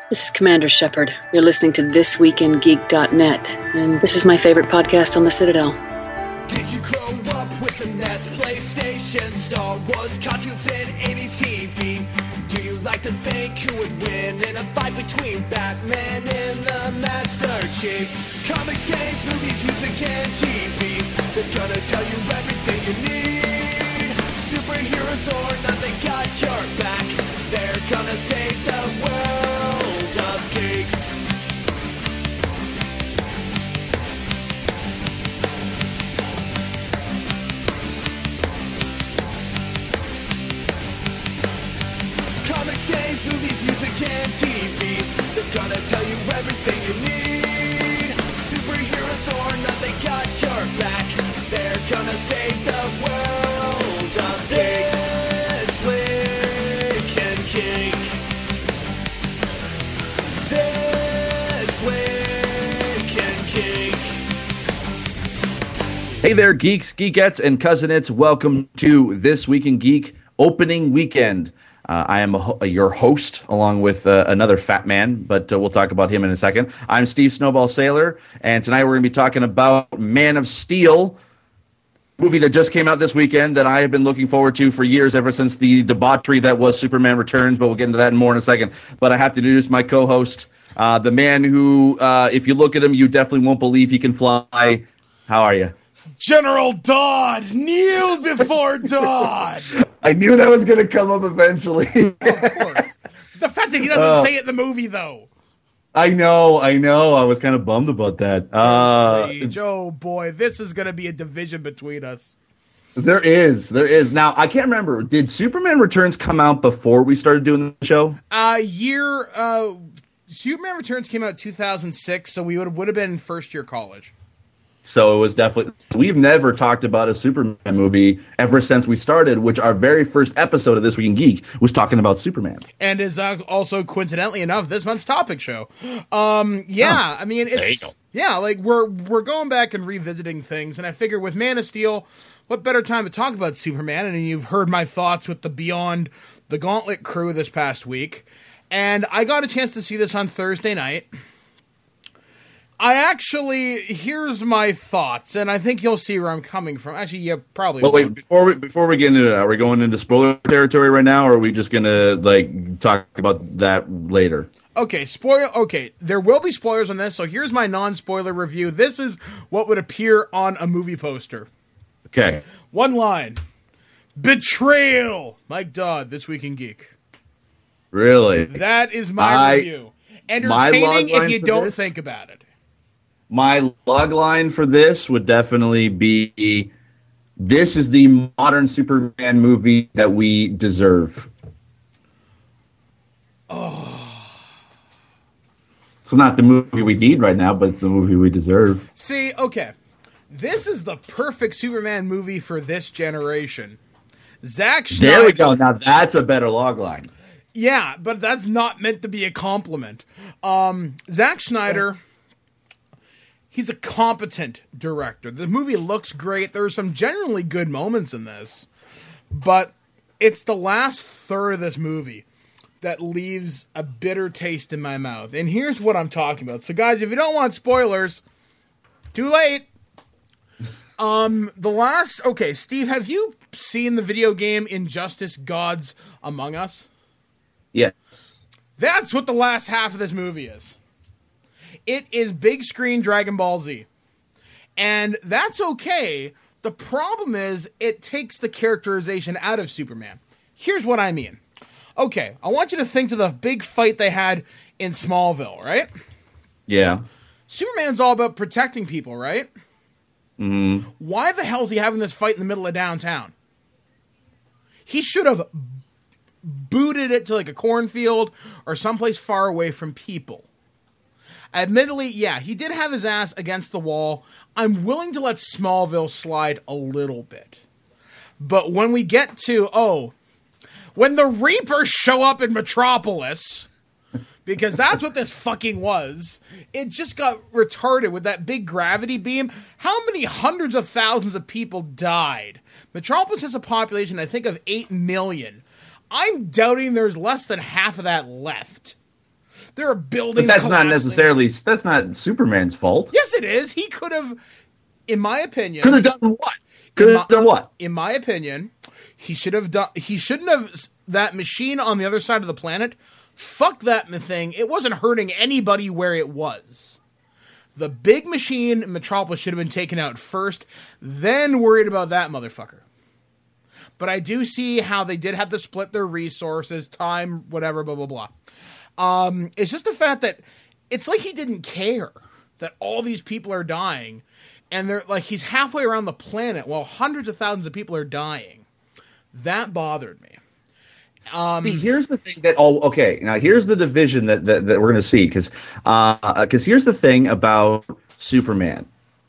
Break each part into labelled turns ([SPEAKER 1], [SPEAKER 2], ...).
[SPEAKER 1] This is Commander Shepard. You're listening to ThisWeekInGeek.net, and this is my favorite podcast on the Citadel.
[SPEAKER 2] Did you grow up with the NES, PlayStation, Star Wars, cartoons, and 80s TV? Do you like to think who would win in a fight between Batman and the Master Chief? Comics, games, movies, music, and TV. They're gonna tell you everything you need. Superheroes or not, they got your back. They're gonna save the world of geeks. Comics, games, movies, music, and TV. They're gonna tell you everything you need. Superheroes or not, they got your back. They're gonna save the world of geeks. This Week in Geek. This Week in Geek.
[SPEAKER 3] Hey there, geeks, geekettes, and cousinettes. Welcome to This Week in Geek opening weekend. I am your host, along with another fat man, but we'll talk about him in a second. I'm Steve Snowball Sailor, and tonight we're going to be talking about Man of Steel, movie that just came out this weekend that I have been looking forward to for years, ever since the debauchery that was Superman Returns, but we'll get into that more in a second. But I have to introduce my co-host, the man who, if you look at him, you definitely won't believe he can fly. How are you?
[SPEAKER 4] General Dodd, kneel before Dodd.
[SPEAKER 3] I knew that was going to come up eventually.
[SPEAKER 4] Of course. The fact that he doesn't say it in the movie, though.
[SPEAKER 3] I know. I was kind of bummed about that.
[SPEAKER 4] Oh, boy, this is going to be a division between us.
[SPEAKER 3] There is. Now, I can't remember. Did Superman Returns come out before we started doing the show?
[SPEAKER 4] Superman Returns came out 2006, so we would have been in first year college.
[SPEAKER 3] So it was definitely, we've never talked about a Superman movie ever since we started, which our very first episode of This Week in Geek was talking about Superman.
[SPEAKER 4] And is also, coincidentally enough, this month's topic show. I mean, it's, like we're going back and revisiting things, and I figure with Man of Steel, what better time to talk about Superman? And you've heard my thoughts with the Beyond the Gauntlet crew this past week, and I got a chance to see this on Thursday night. Here's my thoughts, and I think you'll see where I'm coming from. Actually, you probably won't.
[SPEAKER 3] Wait, before we get into that, are we going into spoiler territory right now, or are we just gonna talk about that later?
[SPEAKER 4] Okay, there will be spoilers on this, so here's my non-spoiler review. This is what would appear on a movie poster.
[SPEAKER 3] Okay.
[SPEAKER 4] One line. Betrayal! Mike Dodd, This Week in Geek.
[SPEAKER 3] Really?
[SPEAKER 4] That is my review. Entertaining if you don't think about it.
[SPEAKER 3] My log line for this would definitely be, this is the modern Superman movie that we deserve.
[SPEAKER 4] Oh.
[SPEAKER 3] It's not the movie we need right now, but it's the movie we deserve.
[SPEAKER 4] See, okay. This is the perfect Superman movie for this generation. Zack Snyder.
[SPEAKER 3] There we go. Now that's a better log line.
[SPEAKER 4] Yeah, but that's not meant to be a compliment. Zack Snyder... He's a competent director. The movie looks great. There are some genuinely good moments in this. But it's the last third of this movie that leaves a bitter taste in my mouth. And here's what I'm talking about. So, guys, if you don't want spoilers, too late. Okay, Steve, have you seen the video game Injustice Gods Among Us?
[SPEAKER 3] Yes.
[SPEAKER 4] That's what the last half of this movie is. It is big screen Dragon Ball Z. And that's okay. The problem is it takes the characterization out of Superman. Here's what I mean. Okay, I want you to think to the big fight they had in Smallville, right?
[SPEAKER 3] Yeah.
[SPEAKER 4] Superman's all about protecting people, right?
[SPEAKER 3] Mm-hmm.
[SPEAKER 4] Why the hell is he having this fight in the middle of downtown? He should have booted it to like a cornfield or someplace far away from people. Admittedly, yeah, he did have his ass against the wall. I'm willing to let Smallville slide a little bit. But when we get to, when the Reapers show up in Metropolis, because that's what this fucking was, it just got retarded with that big gravity beam. How many hundreds of thousands of people died? Metropolis has a population, I think, of 8 million. I'm doubting there's less than half of that left. There are buildings.
[SPEAKER 3] But that's not
[SPEAKER 4] collapsing.
[SPEAKER 3] necessarily. That's not Superman's fault.
[SPEAKER 4] Yes, it is. He could have, in my opinion,
[SPEAKER 3] Could have done what? Could have done what?
[SPEAKER 4] In my opinion, he should have done. He shouldn't have. That machine on the other side of the planet. Fuck that thing. It wasn't hurting anybody where it was. The big machine in Metropolis should have been taken out first, then worried about that motherfucker. But I do see how they did have to split their resources, time, whatever, blah, blah, blah. It's just the fact that it's like he didn't care that all these people are dying, and they're like, he's halfway around the planet while hundreds of thousands of people are dying. That bothered me.
[SPEAKER 3] See, here's the thing that now here's the division that we're going to see because here's the thing about Superman.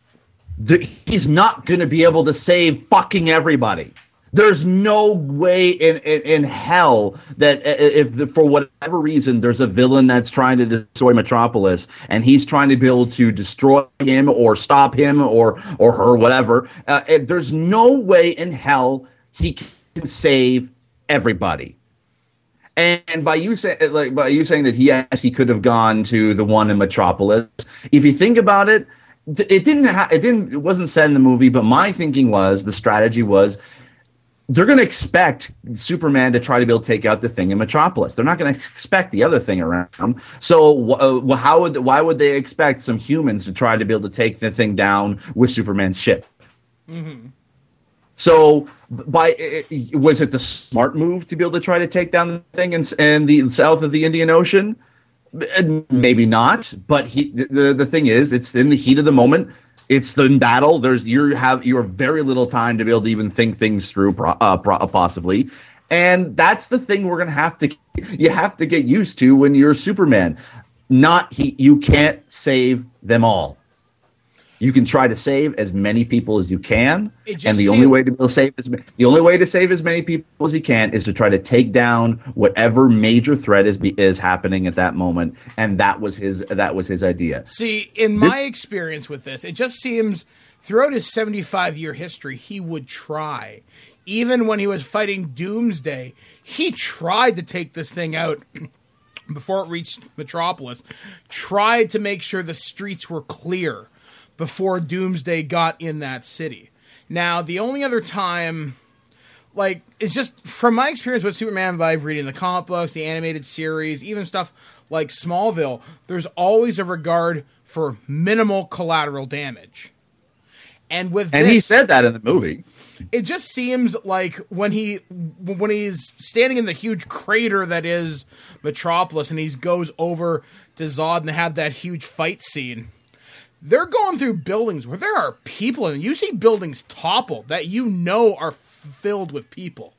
[SPEAKER 3] He's not going to be able to save fucking everybody. There's no way in hell that if for whatever reason there's a villain that's trying to destroy Metropolis and he's trying to be able to destroy him or stop him or her, whatever, there's no way in hell he can save everybody. And by you saying that he could have gone to the one in Metropolis, if you think about it, it wasn't said in the movie, but my thinking was the strategy was they're going to expect Superman to try to be able to take out the thing in Metropolis. They're not going to expect the other thing around. So why would they expect some humans to try to be able to take the thing down with Superman's ship? Mm-hmm. So, was it the smart move to be able to try to take down the thing in the south of the Indian Ocean? Maybe not. But the thing is, it's in the heat of the moment. It's the battle. You have very little time to be able to even think things through, possibly. And that's the thing we're gonna you have to get used to when you're Superman. You can't save them all. You can try to save as many people as you can, and the only way to save as many people as you can is to try to take down whatever major threat is happening at that moment. And that was his idea.
[SPEAKER 4] See, in my experience with this, it just seems throughout his 75-year history, he would try. Even when he was fighting Doomsday, he tried to take this thing out before it reached Metropolis. Tried to make sure the streets were clear before Doomsday got in that city. Now, the only other time, it's just from my experience with Superman by reading the comic books, the animated series, even stuff like Smallville, there's always a regard for minimal collateral damage. And he said that in the movie. It just seems like when he's standing in the huge crater that is Metropolis and he goes over to Zod and they have that huge fight scene, they're going through buildings where there are people, and you see buildings topple that are filled with people.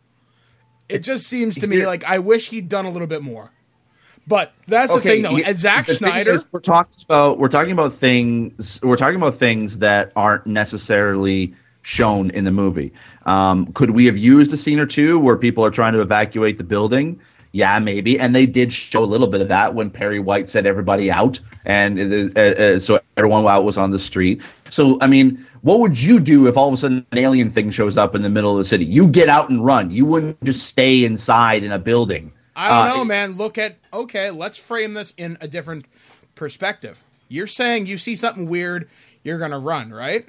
[SPEAKER 4] It just seems to me like I wish he'd done a little bit more. But that's the thing, though. As Zack Snyder,
[SPEAKER 3] we're talking about things that aren't necessarily shown in the movie. Could we have used a scene or two where people are trying to evacuate the building? Yeah, maybe. And they did show a little bit of that when Perry White set everybody out. And so everyone out was on the street. So, I mean, what would you do if all of a sudden an alien thing shows up in the middle of the city? You get out and run. You wouldn't just stay inside in a building.
[SPEAKER 4] I don't know, man. Let's frame this in a different perspective. You're saying you see something weird, you're going to run, right?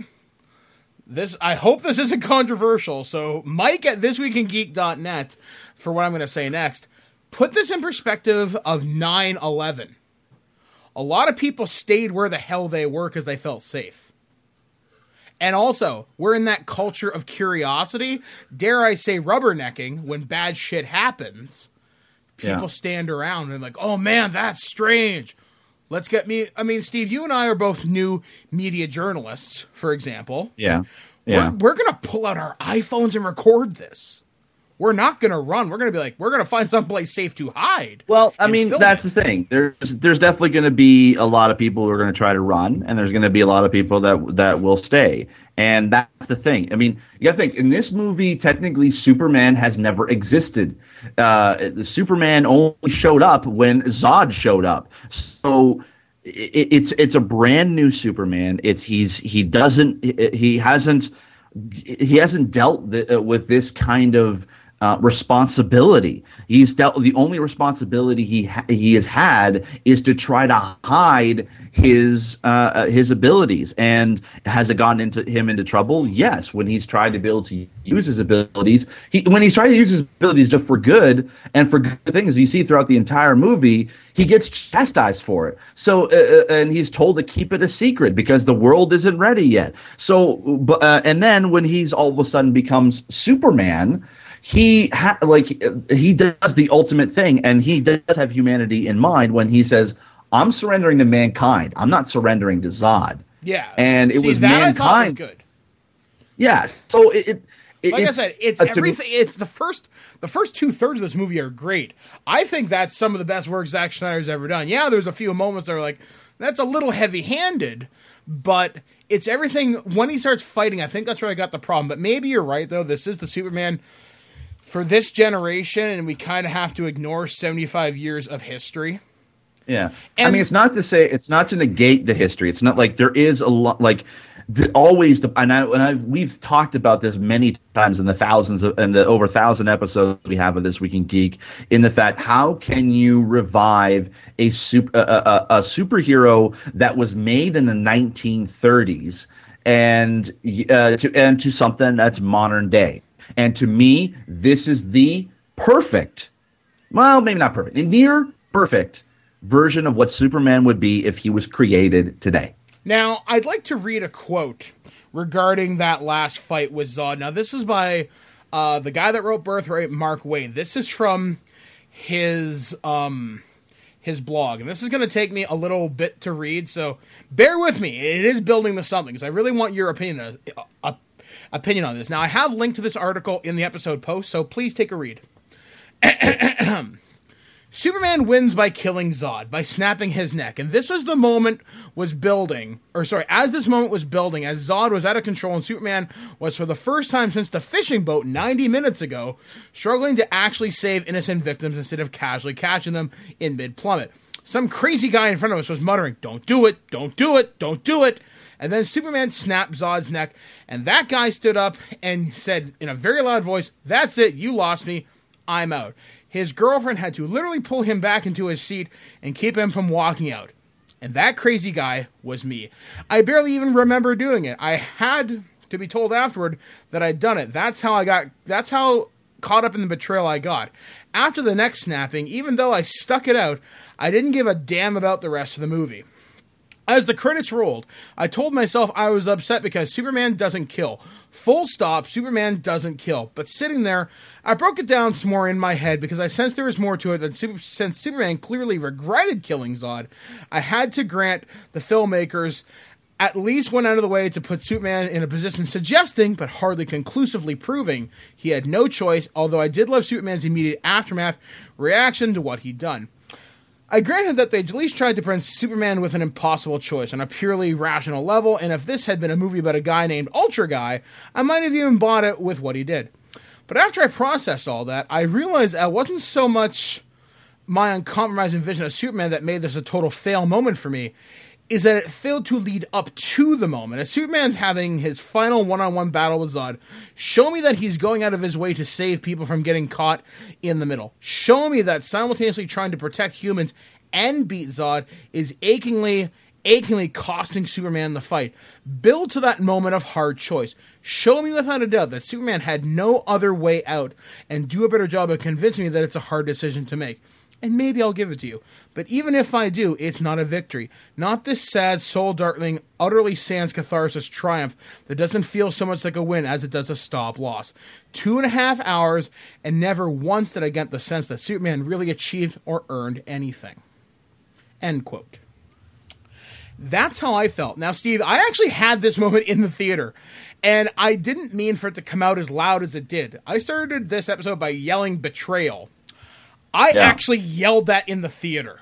[SPEAKER 4] I hope this isn't controversial. So Mike at thisweekingeek.net, for what I'm going to say next, put this in perspective of 9/11. A lot of people stayed where the hell they were because they felt safe. And also, we're in that culture of curiosity, dare I say rubbernecking, when bad shit happens. People stand around and like, oh man, that's strange. Let's get me. I mean, Steve, you and I are both new media journalists, for example.
[SPEAKER 3] Yeah.
[SPEAKER 4] We're going to pull out our iPhones and record this. We're not going to run. We're going to be like, we're going to find someplace safe to hide.
[SPEAKER 3] Well, I mean, that's the thing. There's definitely going to be a lot of people who are going to try to run, and there's going to be a lot of people that will stay. And that's the thing. I mean, you got to think, in this movie, technically, Superman has never existed. Superman only showed up when Zod showed up. So it's a brand new Superman. He hasn't dealt with this kind of responsibility. He's dealt the only responsibility he has had is to try to hide his abilities. And has it gotten into trouble? Yes. When he's tried to be able to use his abilities, when he's trying to use his abilities just for good and for good things, you see throughout the entire movie, he gets chastised for it. So and he's told to keep it a secret because the world isn't ready yet. So and then when he's all of a sudden becomes Superman, he does the ultimate thing, and he does have humanity in mind when he says, "I'm surrendering to mankind. I'm not surrendering to Zod."
[SPEAKER 4] Yeah,
[SPEAKER 3] and it was mankind. I thought was
[SPEAKER 4] good.
[SPEAKER 3] Yeah, so
[SPEAKER 4] like I said, it's everything. It's the first 2/3 of this movie are great. I think that's some of the best work Zack Snyder's ever done. Yeah, there's a few moments that are like, that's a little heavy-handed, but it's everything. When he starts fighting, I think that's where I got the problem. But maybe you're right, though. This is the Superman for this generation, and we kind of have to ignore 75 years of history.
[SPEAKER 3] Yeah. And I mean, it's not to negate the history. It's not like there is a lot, like, we've talked about this many times in the over 1,000 episodes we have of This Week in Geek, in the fact, how can you revive a superhero that was made in the 1930s and to something that's modern day? And to me, this is the perfect, well, maybe not perfect, a near perfect version of what Superman would be if he was created today.
[SPEAKER 4] Now, I'd like to read a quote regarding that last fight with Zod. Now, this is by the guy that wrote Birthright, Mark Waid. This is from his blog, and this is going to take me a little bit to read, so bear with me. It is building to something, because I really want your opinion on this. Now, I have linked to this article in the episode post, so please take a read. Superman wins by killing Zod, by snapping his neck. And this was the moment as this moment was building, as Zod was out of control and Superman was, for the first time since the fishing boat 90 minutes ago, struggling to actually save innocent victims instead of casually catching them in mid-plummet. Some crazy guy in front of us was muttering, "Don't do it, don't do it, don't do it." And then Superman snapped Zod's neck, and that guy stood up and said in a very loud voice, "That's it, you lost me, I'm out." His girlfriend had to literally pull him back into his seat and keep him from walking out. And that crazy guy was me. I barely even remember doing it. I had to be told afterward that I'd done it. That's how caught up in the betrayal I got. After the neck snapping, even though I stuck it out, I didn't give a damn about the rest of the movie. As the credits rolled, I told myself I was upset because Superman doesn't kill. Full stop, Superman doesn't kill. But sitting there, I broke it down some more in my head because I sensed there was more to it than since Superman clearly regretted killing Zod. I had to grant the filmmakers at least went out of the way to put Superman in a position suggesting, but hardly conclusively proving, he had no choice, although I did love Superman's immediate aftermath reaction to what he'd done. I granted that they at least tried to present Superman with an impossible choice on a purely rational level, and if this had been a movie about a guy named Ultra Guy, I might have even bought it with what he did. But after I processed all that, I realized that it wasn't so much my uncompromising vision of Superman that made this a total fail moment for me, is that it failed to lead up to the moment. As Superman's having his final one-on-one battle with Zod, show me that he's going out of his way to save people from getting caught in the middle. Show me that simultaneously trying to protect humans and beat Zod is achingly costing Superman the fight. Build to that moment of hard choice. Show me without a doubt that Superman had no other way out, and do a better job of convincing me that it's a hard decision to make. And maybe I'll give it to you. But even if I do, it's not a victory. Not this sad, soul-darkening, utterly sans catharsis triumph that doesn't feel so much like a win as it does a stop-loss. 2.5 hours, and never once did I get the sense that Superman really achieved or earned anything. End quote. That's how I felt. Now, Steve, I actually had this moment in the theater, and I didn't mean for it to come out as loud as it did. I started this episode by yelling betrayal. I actually yelled that in the theater.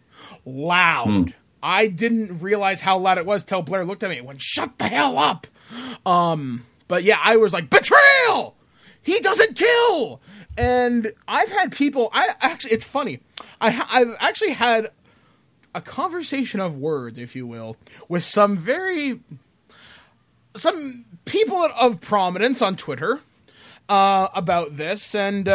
[SPEAKER 4] Loud. I didn't realize how loud it was till Blair looked at me and went, "Shut the hell up!" But yeah, I was like, betrayal! He doesn't kill! And I've had people, it's funny. I've actually had a conversation of words, if you will, with some people of prominence on Twitter about this, and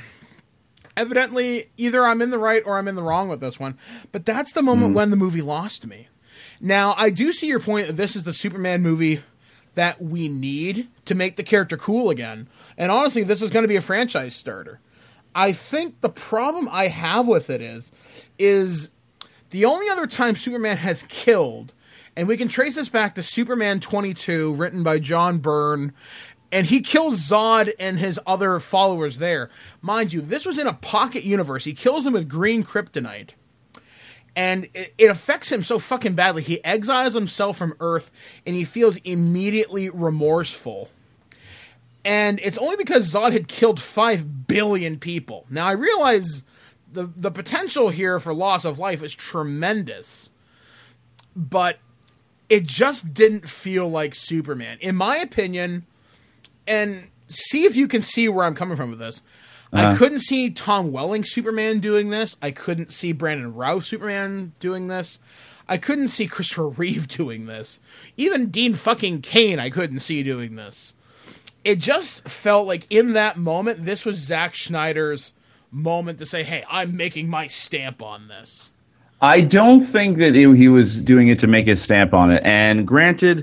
[SPEAKER 4] evidently either I'm in the right or I'm in the wrong with this one. But that's the moment when the movie lost me. Now, I do see your point that this is the Superman movie that we need to make the character cool again. And honestly, this is going to be a franchise starter. I think the problem I have with it is the only other time Superman has killed, and we can trace this back to Superman 22, written by John Byrne, and he kills Zod and his other followers there. Mind you, this was in a pocket universe. He kills them with green kryptonite. And it affects him so fucking badly. He exiles himself from Earth, and he feels immediately remorseful. And it's only because Zod had killed 5 billion people. Now, I realize the potential here for loss of life is tremendous. But it just didn't feel like Superman. In my opinion, and see if you can see where I'm coming from with this, I couldn't see Tom Welling Superman doing this. I couldn't see Brandon Routh Superman doing this. I couldn't see Christopher Reeve doing this. Even Dean fucking Cain I couldn't see doing this. It just felt like in that moment, this was Zack Snyder's moment to say, hey, I'm making my stamp on this.
[SPEAKER 3] I don't think that he was doing it to make his stamp on it. And granted,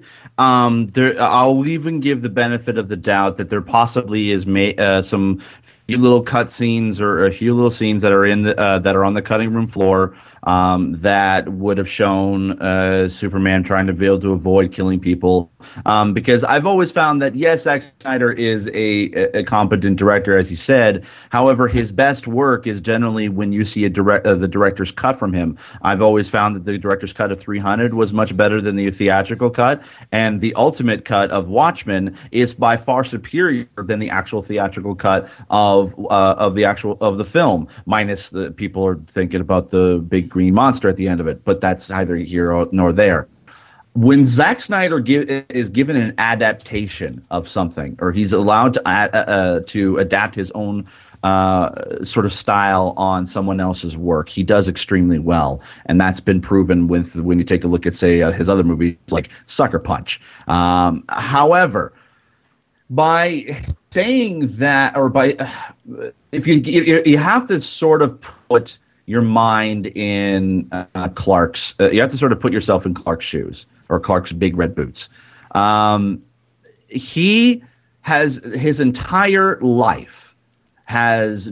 [SPEAKER 3] I'll even give the benefit of the doubt that there possibly is some few little cut scenes or a few little scenes that are that are on the cutting room floor that would have shown Superman trying to be able to avoid killing people. Because I've always found that, yes, Zack Snyder is a competent director, as you said. However, his best work is generally when you see the director's cut from him. I've always found that the director's cut of 300 was much better than the theatrical cut, and the ultimate cut of Watchmen is by far superior than the actual theatrical cut of the film. Minus the people are thinking about the big green monster at the end of it, but that's neither here nor there. When Zack Snyder is given an adaptation of something, or he's allowed to adapt his own sort of style on someone else's work, he does extremely well, and that's been proven when you take a look at, say, his other movies like Sucker Punch. However, by saying that, or by if you have to sort of put your mind in Clark's, you have to sort of put yourself in Clark's shoes, or Clark's big red boots. He has his entire life he's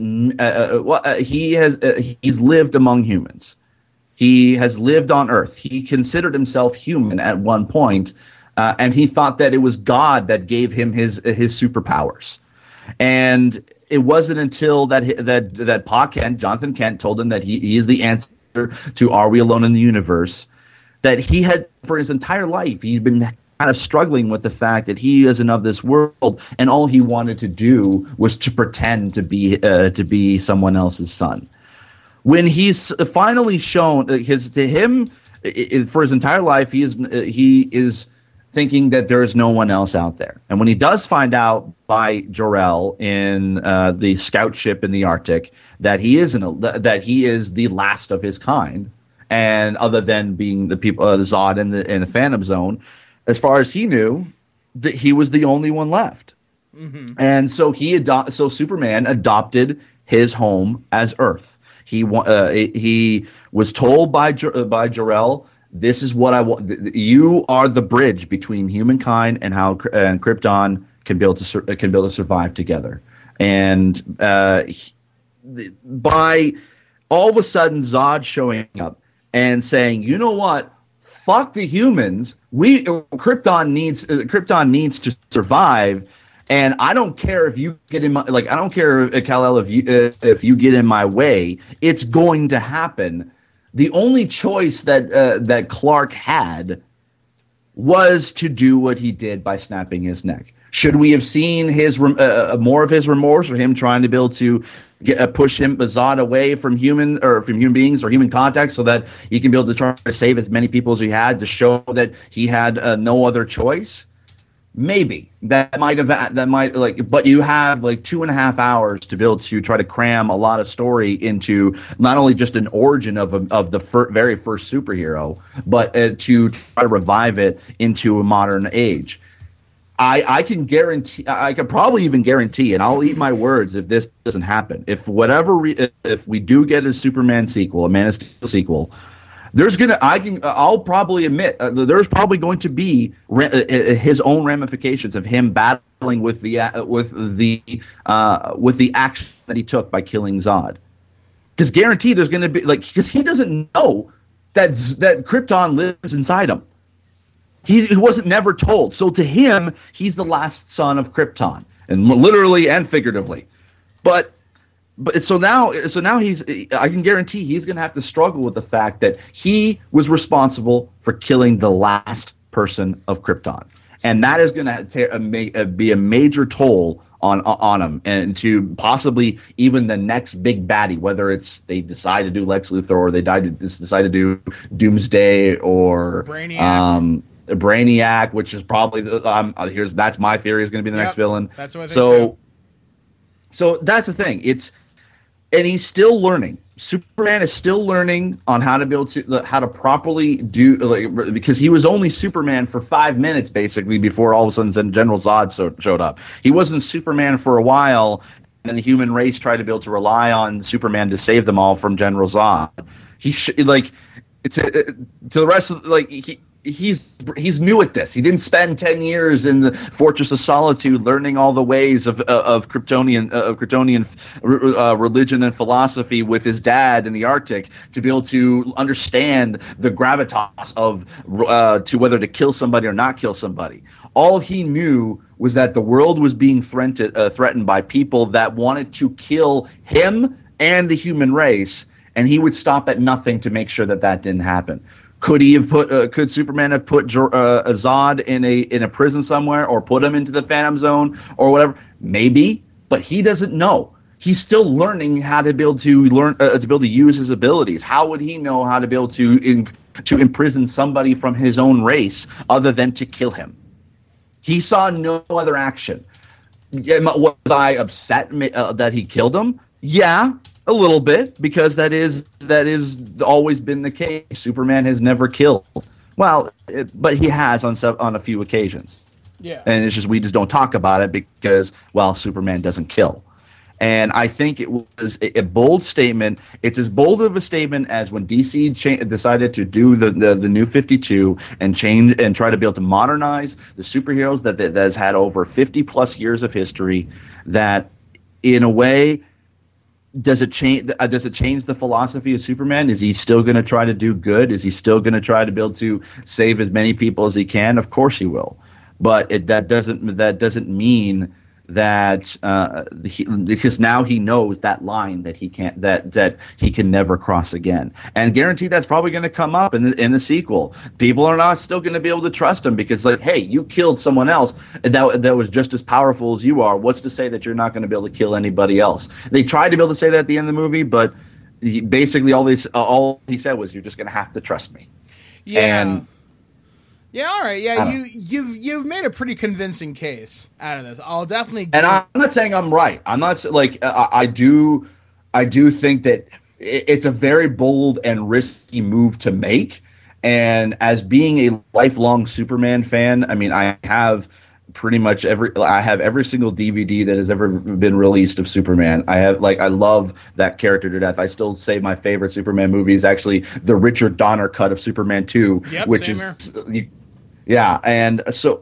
[SPEAKER 3] lived among humans. He has lived on Earth. He considered himself human at one point, and he thought that it was God that gave him his superpowers. And it wasn't until that Pa Kent, Jonathan Kent, told him that he is the answer to Are We Alone in the Universe, that he had, for his entire life, he's been kind of struggling with the fact that he isn't of this world, and all he wanted to do was to pretend to be someone else's son. When he's finally shown for his entire life, he is thinking that there is no one else out there. And when he does find out by Jor-El in the scout ship in the Arctic that he is the last of his kind, and other than being the people, Zod in the Phantom Zone, as far as he knew, that he was the only one left. Mm-hmm. And so Superman adopted his home as Earth. He was told by Jor-El, this is what I want. You are the bridge between humankind and Krypton can be able to survive together. And by all of a sudden Zod showing up and saying, you know what? Fuck the humans. Krypton needs to survive, and I don't care if you get in my I don't care, Kal-El, if you get in my way. It's going to happen. The only choice that Clark had was to do what he did by snapping his neck. Should we have seen his more of his remorse, or him trying to be able to push Zod away from human beings or human contact, so that he can be able to try to save as many people as he had, to show that he had no other choice? Maybe but you have 2.5 hours to be able to try to cram a lot of story into not only just an origin of the very first superhero, but to try to revive it into a modern age. I can guarantee, I can probably even guarantee, and I'll eat my words if this doesn't happen. If we do get a Superman sequel, a Man of Steel sequel, I'll probably admit there's probably going to be his own ramifications of him battling with the action that he took by killing Zod. Because guaranteed there's going to be because he doesn't know that Krypton lives inside him. He wasn't never told. So to him, he's the last son of Krypton, and literally and figuratively. But so now I can guarantee he's going to have to struggle with the fact that he was responsible for killing the last person of Krypton, and that is going to be a major toll on him, and to possibly even the next big baddie, whether it's they decide to do Lex Luthor or they decide to do Doomsday or Brainiac, which is probably that's my theory is going to be the next villain.
[SPEAKER 4] That's what I think too.
[SPEAKER 3] So that's the thing. And he's still learning. Superman is still learning on how to properly do, because he was only Superman for 5 minutes basically before all of a sudden General Zod showed up. He wasn't Superman for a while, and then the human race tried to be able to rely on Superman to save them all from General Zod. To the rest of he's new at this. He didn't spend 10 years in the Fortress of Solitude learning all the ways of Kryptonian religion and philosophy with his dad in the Arctic to be able to understand the gravitas of to whether to kill somebody or not kill somebody. All he knew was that the world was being threatened by people that wanted to kill him and the human race, and he would stop at nothing to make sure that didn't happen. Could Superman have put Zod in a prison somewhere, or put him into the Phantom Zone or whatever? Maybe, but he doesn't know. He's still learning how to be able to use his abilities. How would he know how to be able to imprison somebody from his own race other than to kill him? He saw no other action. Was I upset that he killed him? Yeah. A little bit, because that is always been the case. Superman has never killed. Well, but he has on a few occasions.
[SPEAKER 4] Yeah.
[SPEAKER 3] And it's just we just don't talk about it because, well, Superman doesn't kill. And I think it was a bold statement. It's as bold of a statement as when DC decided to do the New 52 and change and try to be able to modernize the superheroes that has had over 50 plus years of history. That, in a way, does it change the philosophy of Superman? Is he still going to try to do good? Is he still going to try to be able to save as many people as he can? Of course he will. But that doesn't mean that because now he knows that line that he can't that he can never cross again, and guaranteed that's probably going to come up in the sequel. People are not still going to be able to trust him because, hey, you killed someone else that was just as powerful as you are. What's to say that you're not going to be able to kill anybody else? They tried to be able to say that at the end of the movie, but basically all he said was, "You're just going to have to trust me."
[SPEAKER 4] Yeah. Yeah, all right. Yeah, you've made a pretty convincing case out of this. I'll definitely.
[SPEAKER 3] And I'm not saying I'm right. I'm not I do think that it's a very bold and risky move to make. And as being a lifelong Superman fan, I mean, I have pretty much every single DVD that has ever been released of Superman. I love that character to death. I still say my favorite Superman movie is actually the Richard Donner cut of Superman 2, which is. Yeah, and so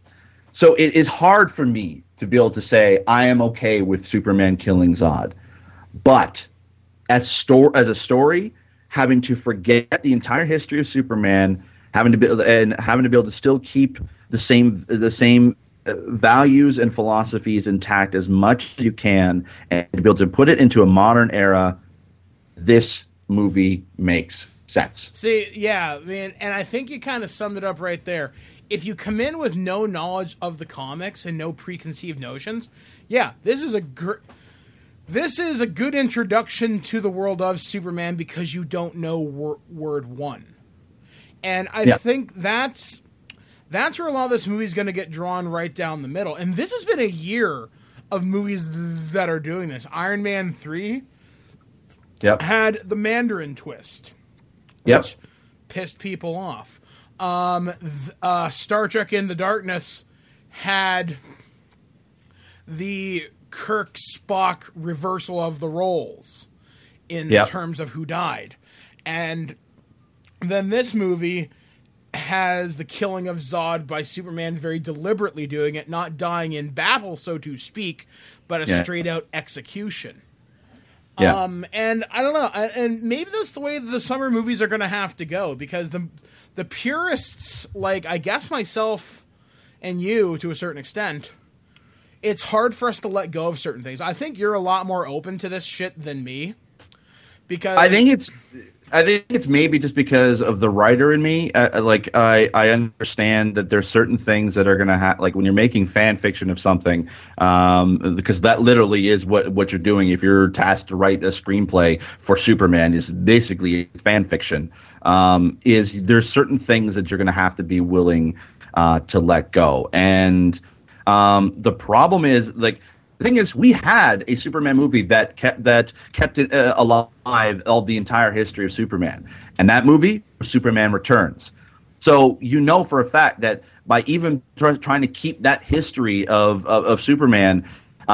[SPEAKER 3] it is hard for me to be able to say I am okay with Superman killing Zod, but as a story, having to forget the entire history of Superman, having to be able to still keep the same values and philosophies intact as much as you can, and to be able to put it into a modern era, this movie makes sense.
[SPEAKER 4] See, yeah, man, and I think you kind of summed it up right there. If you come in with no knowledge of the comics and no preconceived notions, yeah, this is a good introduction to the world of Superman because you don't know word one. And I think that's where a lot of this movie is going to get drawn right down the middle. And this has been a year of movies that are doing this. Iron Man 3 had the Mandarin twist. Which pissed people off. Star Trek Into Darkness had the Kirk Spock reversal of the roles in terms of who died. And then this movie has the killing of Zod by Superman very deliberately doing it, not dying in battle, so to speak, but a straight out execution.
[SPEAKER 3] Yeah.
[SPEAKER 4] And I don't know, and maybe that's the way the summer movies are going to have to go, because the purists, like I guess myself and you to a certain extent, it's hard for us to let go of certain things. I think you're a lot more open to this shit than me, because
[SPEAKER 3] I think it's maybe just because of the writer in me. I understand that there's certain things that are going to have, like when you're making fan fiction of something, because that literally is what you're doing. If you're tasked to write a screenplay for Superman, is basically fan fiction. Is there's certain things that you're going to have to be willing to let go. And the problem is, like, the thing is, we had a Superman movie that kept it alive all the entire history of Superman, and that movie was Superman Returns. So you know for a fact that by even trying to keep that history of Superman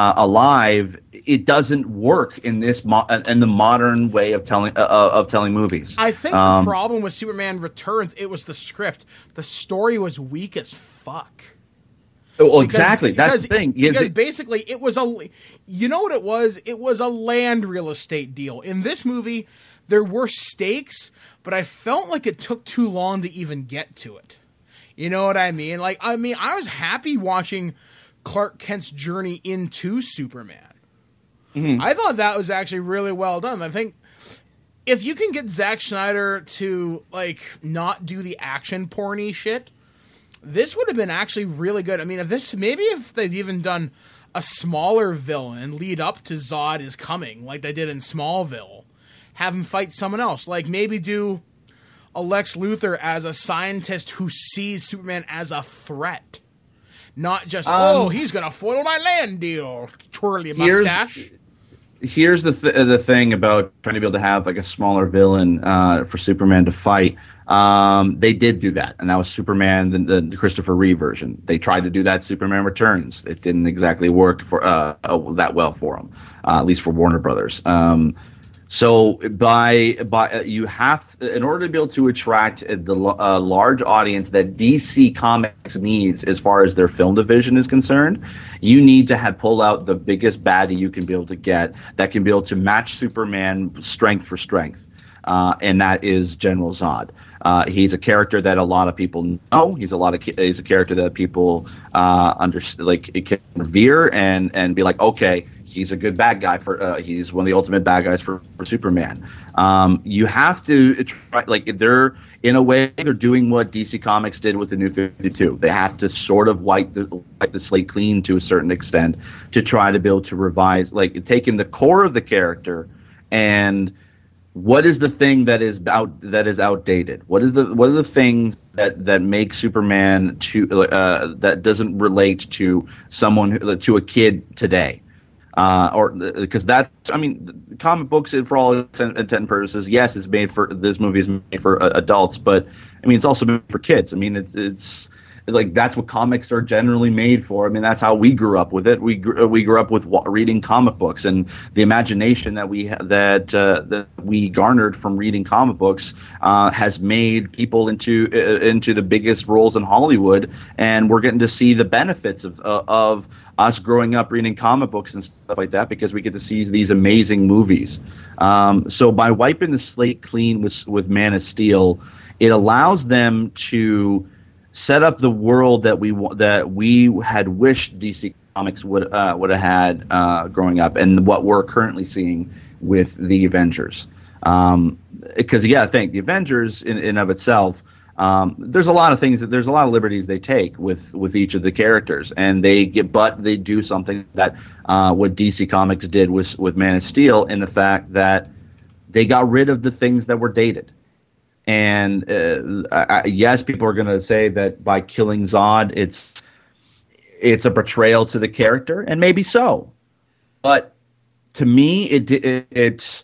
[SPEAKER 3] alive, it doesn't work in this in the modern way of telling movies.
[SPEAKER 4] I think the problem with Superman Returns, it was the script. The story was weak as fuck.
[SPEAKER 3] Well, exactly. That's the thing.
[SPEAKER 4] Because basically, it was you know what it was? It was a land real estate deal. In this movie, there were stakes, but I felt like it took too long to even get to it. You know what I mean? I was happy watching Clark Kent's journey into Superman. Mm-hmm. I thought that was actually really well done. I think if you can get Zack Snyder to, like, not do the action porny shit, this would have been actually really good. I mean, if they've even done a smaller villain and lead up to Zod is coming, like they did in Smallville, have him fight someone else. Like, maybe do a Lex Luthor as a scientist who sees Superman as a threat. Not just, he's going to foil my land deal, twirly mustache.
[SPEAKER 3] Here's the thing about trying to be able to have, like, a smaller villain for Superman to fight. They did do that, and that was Superman, the Christopher Reeve version. They tried to do that Superman Returns. It didn't exactly work for that well for them, at least for Warner Brothers. So you have, in order to be able to attract the large audience that DC Comics needs as far as their film division is concerned, you need to pull out the biggest baddie you can be able to get that can be able to match Superman strength for strength, and that is General Zod. He's a character that a lot of people know. He's a character that people can revere and be like, okay, he's a good bad guy he's one of the ultimate bad guys for Superman. You have to try, they're doing what DC Comics did with the New 52. They have to sort of wipe the slate clean to a certain extent to try to be able to revise, taking the core of the character and what is the thing that is outdated? What are the things that make Superman that doesn't relate to to a kid today? Or because that's, I mean, comic books, for all intent and purposes, yes, this movie is made for adults, but I mean, it's also made for kids. I mean, it's like, that's what comics are generally made for. I mean, that's how we grew up with it. We grew up with reading comic books, and the imagination that we garnered from reading comic books has made people into the biggest roles in Hollywood, and we're getting to see the benefits of us growing up reading comic books and stuff like that, because we get to see these amazing movies. So by wiping the slate clean with Man of Steel, it allows them to set up the world that we had wished DC Comics would have had growing up, and what we're currently seeing with the Avengers. Because I think the Avengers in of itself, there's a lot of liberties they take with each of the characters, and they do something that what DC Comics did with Man of Steel, in the fact that they got rid of the things that were dated. And yes, people are going to say that by killing Zod, it's a betrayal to the character, and maybe so. But to me, it's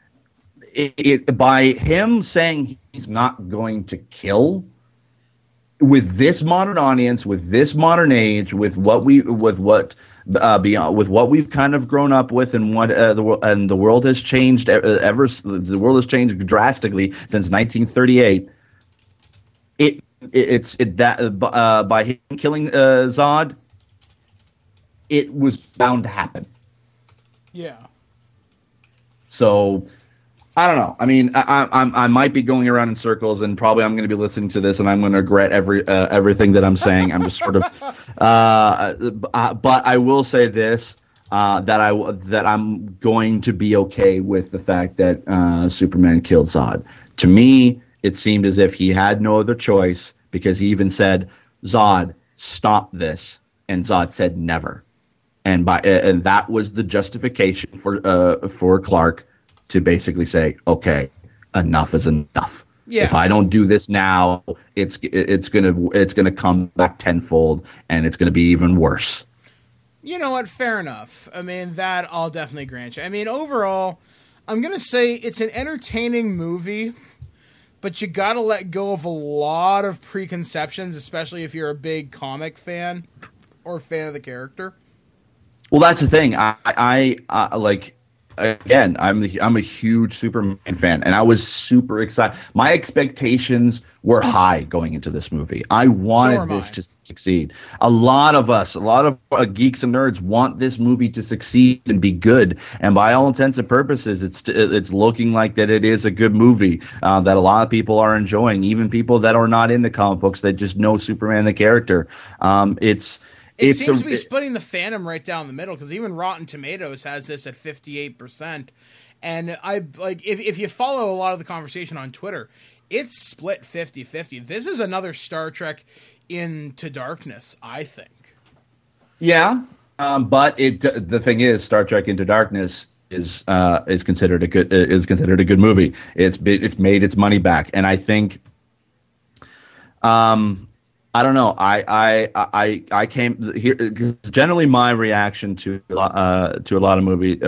[SPEAKER 3] by him saying he's not going to kill with this modern audience, with this modern age, with what we've kind of grown up with, and what the world has changed the world has changed drastically since 1938. By him killing Zod, it was bound to happen.
[SPEAKER 4] Yeah.
[SPEAKER 3] So I don't know. I mean, I might be going around in circles, and probably I'm going to be listening to this, and I'm going to regret everything that I'm saying. I'm just sort of, but I will say this: that I'm going to be okay with the fact that Superman killed Zod. To me, it seemed as if he had no other choice, because he even said, "Zod, stop this," and Zod said, "Never." And that was the justification for Clark to basically say, okay, enough is enough. Yeah. If I don't do this now, it's gonna come back tenfold, and it's gonna be even worse.
[SPEAKER 4] You know what? Fair enough. I mean, that I'll definitely grant you. I mean, overall, I'm gonna say it's an entertaining movie, but you gotta let go of a lot of preconceptions, especially if you're a big comic fan or fan of the character.
[SPEAKER 3] Well, that's the thing. I like. Again, I'm a huge Superman fan, and I was super excited. My expectations were high going into this movie. I wanted this to succeed. A lot of geeks and nerds want this movie to succeed and be good. And by all intents and purposes, it's looking like that it is a good movie that a lot of people are enjoying, even people that are not into comic books that just know Superman the character.
[SPEAKER 4] It seems to be splitting the fandom right down the middle, because even Rotten Tomatoes has this at 58%. And if you follow a lot of the conversation on Twitter, it's split 50-50. This is another Star Trek Into Darkness, I think.
[SPEAKER 3] Yeah, but the thing is, Star Trek Into Darkness is considered a good movie. It's made its money back, and I think I don't know. I came here. Generally, my reaction to a lot of movies,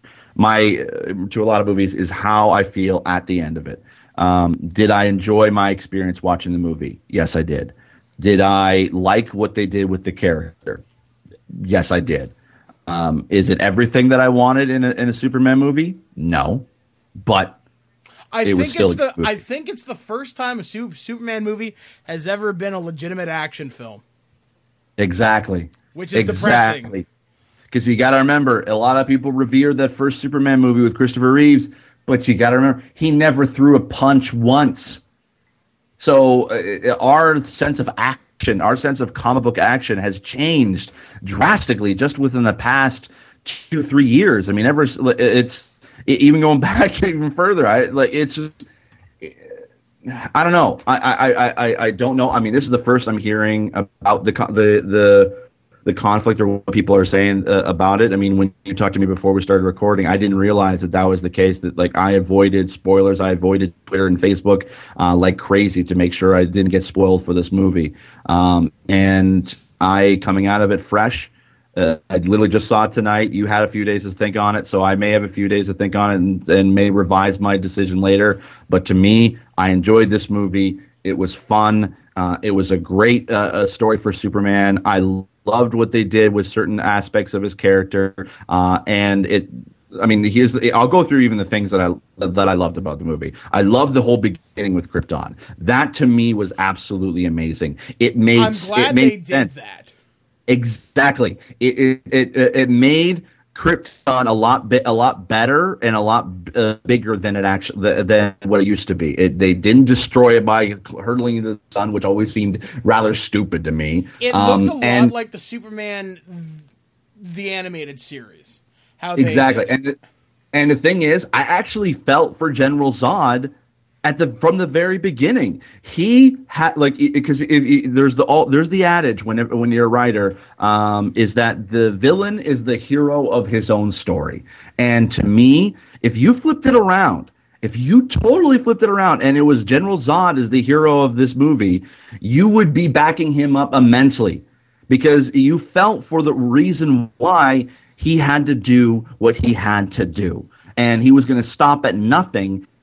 [SPEAKER 3] is how I feel at the end of it. Did I enjoy my experience watching the movie? Yes, I did. Did I like what they did with the character? Yes, I did. Is it everything that I wanted in a Superman movie? No, but I think
[SPEAKER 4] it's the first time a Superman movie has ever been a legitimate action film.
[SPEAKER 3] Exactly.
[SPEAKER 4] Which is depressing.
[SPEAKER 3] Because you got to remember, a lot of people revere that first Superman movie with Christopher Reeves, but you got to remember, he never threw a punch once. So our sense of action, our sense of comic book action has changed drastically just within the past 2-3 years. I mean, even going back even further, I don't know. I don't know. I mean, this is the first I'm hearing about the conflict, or what people are saying about it. I mean, when you talked to me before we started recording, I didn't realize that was the case. That I avoided spoilers. I avoided Twitter and Facebook like crazy to make sure I didn't get spoiled for this movie. And I, coming out of it fresh. I literally just saw it tonight. You had a few days to think on it, so I may have a few days to think on it and may revise my decision later. But to me, I enjoyed this movie. It was fun. It was a great story for Superman. I loved what they did with certain aspects of his character, and it. I mean, I'll go through even the things that I loved about the movie. I loved the whole beginning with Krypton. That to me was absolutely amazing.
[SPEAKER 4] I'm glad they did that.
[SPEAKER 3] Exactly. It made Krypton a lot better and a lot bigger than than what it used to be. They didn't destroy it by hurtling into the sun, which always seemed rather stupid to me.
[SPEAKER 4] It looked a lot like the Superman the animated series.
[SPEAKER 3] Exactly. And the thing is, I actually felt for General Zod from the very beginning. He had because there's the adage when you're a writer is that the villain is the hero of his own story. And to me, if you totally flipped it around and it was General Zod as the hero of this movie, you would be backing him up immensely, because you felt for the reason why he had to do what he had to do, and he was going to stop at nothing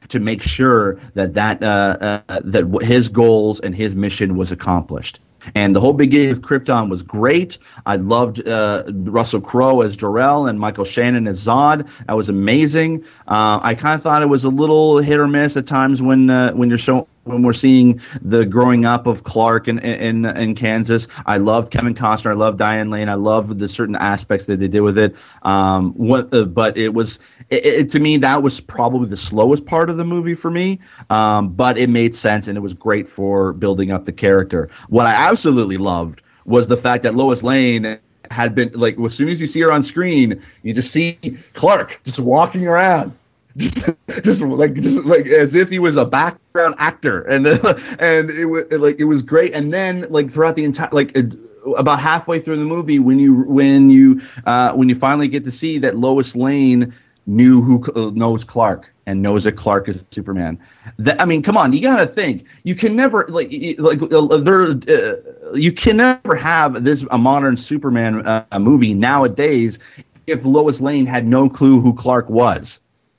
[SPEAKER 3] to make sure that his goals and his mission was accomplished. And the whole beginning of Krypton was great. I loved Russell Crowe as Jor-El and Michael Shannon as Zod. That was amazing. I kind of thought it was a little hit or miss at times when we're seeing the growing up of Clark in Kansas. I loved Kevin Costner. I loved Diane Lane. I loved the certain aspects that they did with it. But it was to me, that was probably the slowest part of the movie for me. But it made sense, and it was great for building up the character. What I absolutely loved was the fact that Lois Lane had been, like, as soon as you see her on screen, you just see Clark just walking around. Just like as if he was a background actor, and it was great. And then, like, throughout the entire, about halfway through the movie, when you finally get to see that Lois Lane knows Clark and knows that Clark is Superman. I mean, come on, you gotta think. You can never you can never have a modern Superman movie nowadays if Lois Lane had no clue who Clark was.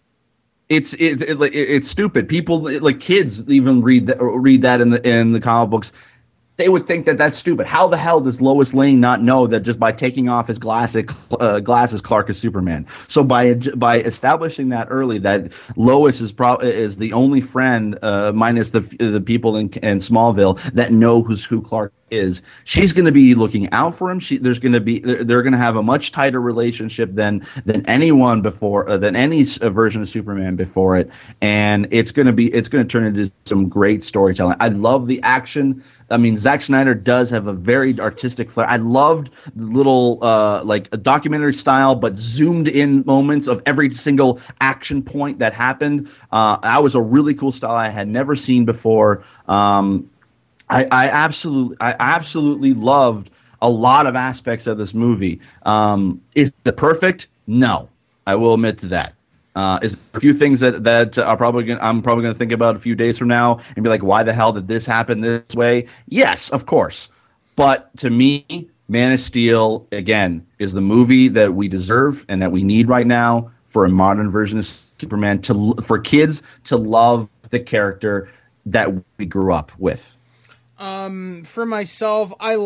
[SPEAKER 3] It's stupid. People, like kids, even read that in the comic books. They would think that that's stupid. How the hell does Lois Lane not know that just by taking off his glasses, Clark is Superman? So by establishing that early, that Lois is the only friend, minus the people in Smallville, that know who Clark is, she's going to be looking out for him. They're going to have a much tighter relationship than anyone before, than any version of Superman before it, and it's going to turn into some great storytelling. I love the action. I mean, Zack Snyder does have a very artistic flair. I loved the little like a documentary style, but zoomed in moments of every single action point that happened. That was a really cool style I had never seen before. I absolutely loved a lot of aspects of this movie. Is it perfect? No, I will admit to that. Is there a few things that I'm probably going to think about a few days from now and be like, why the hell did this happen this way? Yes, of course. But to me, Man of Steel, again, is the movie that we deserve and that we need right now for a modern version of Superman, for kids to love the character that we grew up with.
[SPEAKER 4] For myself, I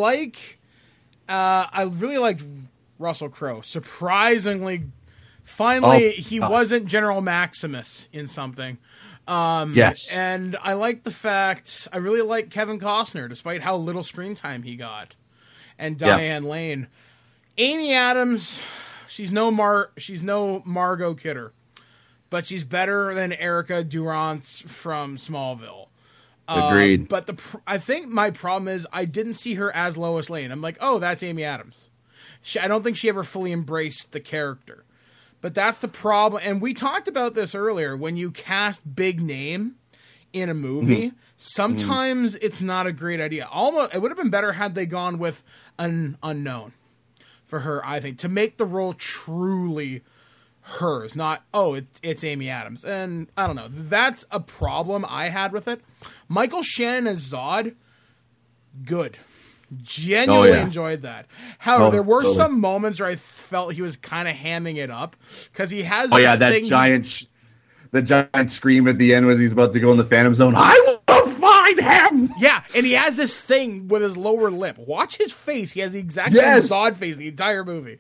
[SPEAKER 4] really liked Russell Crowe. Surprisingly, finally, he wasn't General Maximus in something.
[SPEAKER 3] Yes.
[SPEAKER 4] And I like the fact, I really like Kevin Costner, despite how little screen time he got. And Diane Lane. Amy Adams, she's no Margot Kidder, but she's better than Erica Durance from Smallville.
[SPEAKER 3] Agreed.
[SPEAKER 4] But I think my problem is I didn't see her as Lois Lane. I'm like, oh, that's Amy Adams. I don't think she ever fully embraced the character. But that's the problem. And we talked about this earlier. When you cast big name in a movie, sometimes it's not a great idea. Almost, it would have been better had they gone with an unknown for her, I think, to make the role truly hers, not, it's Amy Adams. And I don't know. That's a problem I had with it. Michael Shannon as Zod, good. Genuinely enjoyed that. However, there were some moments where I felt he was kind of hamming it up because he has
[SPEAKER 3] that giant scream at the end when he's about to go in the Phantom Zone. I will find him.
[SPEAKER 4] Yeah, and he has this thing with his lower lip. Watch his face. He has the exact same Zod face in the entire movie.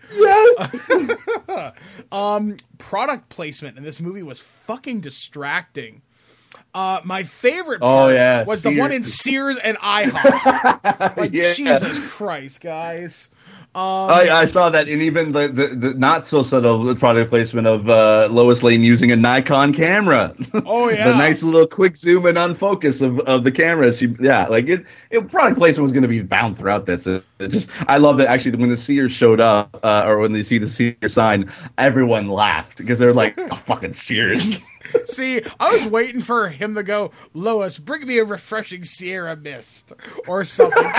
[SPEAKER 3] Yes.
[SPEAKER 4] Product placement in this movie was fucking distracting. My favorite part was the one in Sears and IHOP. Jesus Christ, guys.
[SPEAKER 3] I saw that, and even the not so subtle product placement of Lois Lane using a Nikon camera.
[SPEAKER 4] Oh yeah,
[SPEAKER 3] the nice little quick zoom and unfocus of the camera. Product placement was going to be bound throughout this. I love that actually when the Sears showed up, or when they see the Sears sign, everyone laughed because they're like, oh, fucking Sears.
[SPEAKER 4] See, I was waiting for him to go, Lois, bring me a refreshing Sierra Mist or something.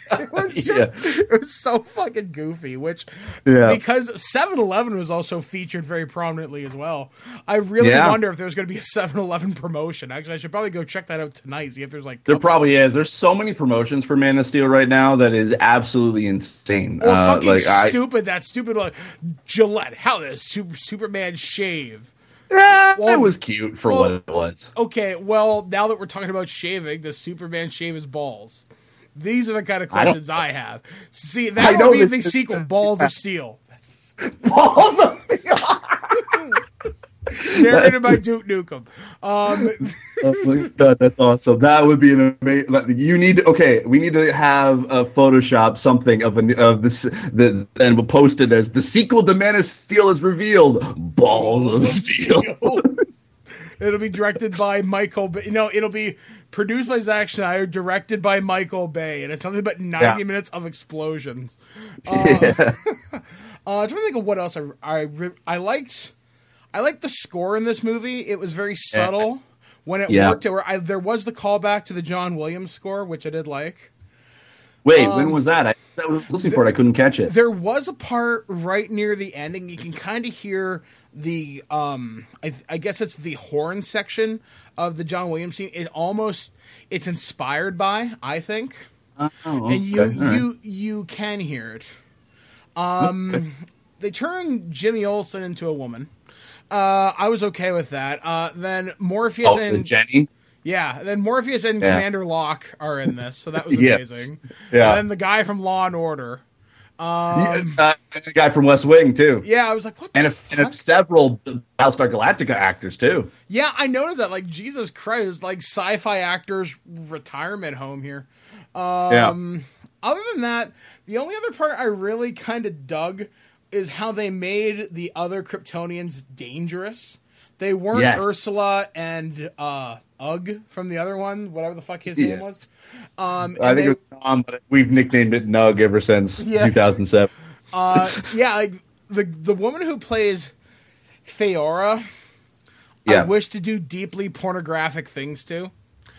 [SPEAKER 4] It was so fucking goofy, because 7-Eleven was also featured very prominently as well. I really wonder if there's going to be a 7-Eleven promotion. Actually, I should probably go check that out tonight, see if there's like...
[SPEAKER 3] There probably is. There's so many promotions for Man of Steel right now that is absolutely insane.
[SPEAKER 4] Or fucking stupid, that stupid Gillette. How does Superman shave?
[SPEAKER 5] Yeah,
[SPEAKER 4] Well,
[SPEAKER 5] it was cute for what it was.
[SPEAKER 4] Okay, well, now that we're talking about shaving, does Superman shave his balls? These are the kind of questions I have. See, that would be the sequel, Balls of Steel.
[SPEAKER 5] Balls of Steel.
[SPEAKER 4] Narrated by Duke Nukem.
[SPEAKER 5] Oh my God, that's awesome. That would be an amazing. We need to have a Photoshop something of this, and we'll post it as the sequel to Man of Steel is revealed. Balls of Steel.
[SPEAKER 4] It'll be directed by Michael Bay. It'll be produced by Zack Snyder, directed by Michael Bay, and it's something but 90 minutes of explosions. I'm trying to think of what else I liked. I liked the score in this movie. It was very subtle when it worked. There was the callback to the John Williams score, which I did like.
[SPEAKER 5] Wait, when was that? I was listening for it. I couldn't catch it.
[SPEAKER 4] There was a part right near the ending. You can kind of hear the, I guess it's the horn section of the John Williams scene. It's inspired by, I think. And you can hear it. They turned Jimmy Olsen into a woman. I was okay with that. Then Morpheus and
[SPEAKER 5] Jenny.
[SPEAKER 4] Yeah, then Morpheus and Commander Locke are in this, so that was amazing.
[SPEAKER 5] Yeah.
[SPEAKER 4] And then the guy from Law and Order.
[SPEAKER 5] The guy from West Wing too.
[SPEAKER 4] Yeah, I was like, what the fuck?
[SPEAKER 5] And several Battlestar Galactica actors too.
[SPEAKER 4] Yeah, I noticed that. Like, Jesus Christ, like sci-fi actors retirement home here. Other than that, the only other part I really kind of dug is how they made the other Kryptonians dangerous. They weren't Ursula and Ugg from the other one, whatever the fuck his name was.
[SPEAKER 5] I think it was Tom, but we've nicknamed it Nug ever since 2007.
[SPEAKER 4] Like the woman who plays Feora, I wish to do deeply pornographic things to.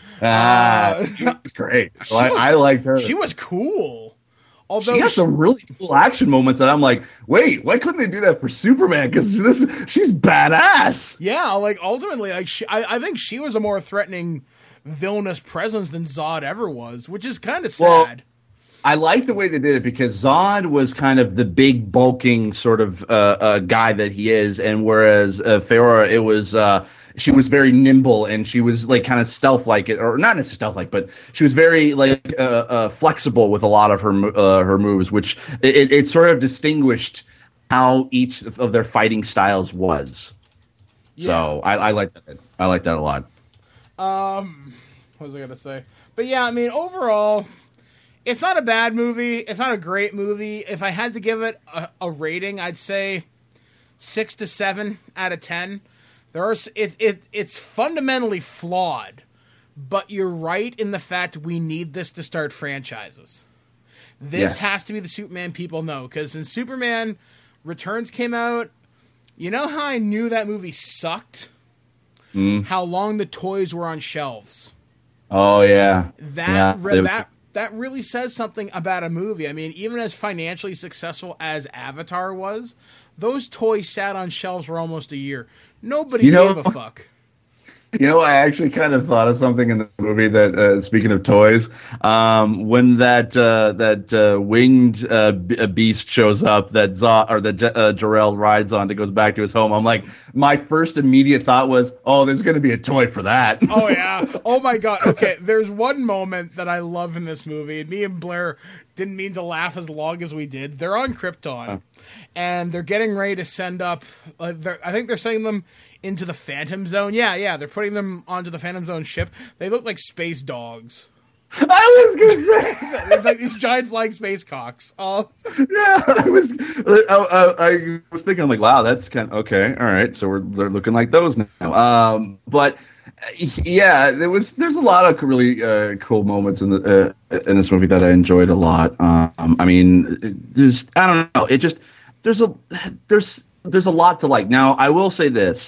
[SPEAKER 5] She was great. I liked her.
[SPEAKER 4] She was cool. Although
[SPEAKER 5] she has some really cool action moments that I'm like, wait, why couldn't they do that for Superman? Because she's badass.
[SPEAKER 4] Yeah, like ultimately, like I think she was a more threatening, villainous presence than Zod ever was, which is kind of sad.
[SPEAKER 5] Well, I like the way they did it because Zod was kind of the big bulking sort of guy that he is, and whereas Feora, it was. She was very nimble and she was like kind of stealth-like, or not necessarily stealth-like, but she was very like flexible with a lot of her moves, which it sort of distinguished how each of their fighting styles was. Yeah. So I like that. I like that a lot.
[SPEAKER 4] What was I gonna say? But yeah, I mean, overall, it's not a bad movie. It's not a great movie. If I had to give it a rating, I'd say 6 to 7 out of 10. It's fundamentally flawed, but you're right in the fact we need this to start franchises. This has to be the Superman people know, because when Superman Returns came out, you know how I knew that movie sucked? How long the toys were on shelves.
[SPEAKER 5] Oh, yeah.
[SPEAKER 4] That really says something about a movie. I mean, even as financially successful as Avatar was, those toys sat on shelves for almost a year. Nobody gave a fuck.
[SPEAKER 5] You know, I actually kind of thought of something in the movie that, speaking of toys, when that winged beast shows up that Jor-El rides on that goes back to his home, I'm like, my first immediate thought was, oh, there's going to be a toy for that.
[SPEAKER 4] Oh, yeah. Oh, my God. Okay, there's one moment that I love in this movie, and me and Blair didn't mean to laugh as long as we did. They're on Krypton, and they're getting ready to send up, I think they're sending them into the Phantom Zone. Yeah, they're putting them onto the Phantom Zone ship. They look like space dogs.
[SPEAKER 5] I was gonna say
[SPEAKER 4] like these giant flying space cocks.
[SPEAKER 5] Yeah, I was thinking, I'm like, wow, that's kind of okay. All right, so they're looking like those now. But yeah, there's a lot of really cool moments in this movie that I enjoyed a lot. I mean, I don't know, it just there's a lot to like. Now, I will say this.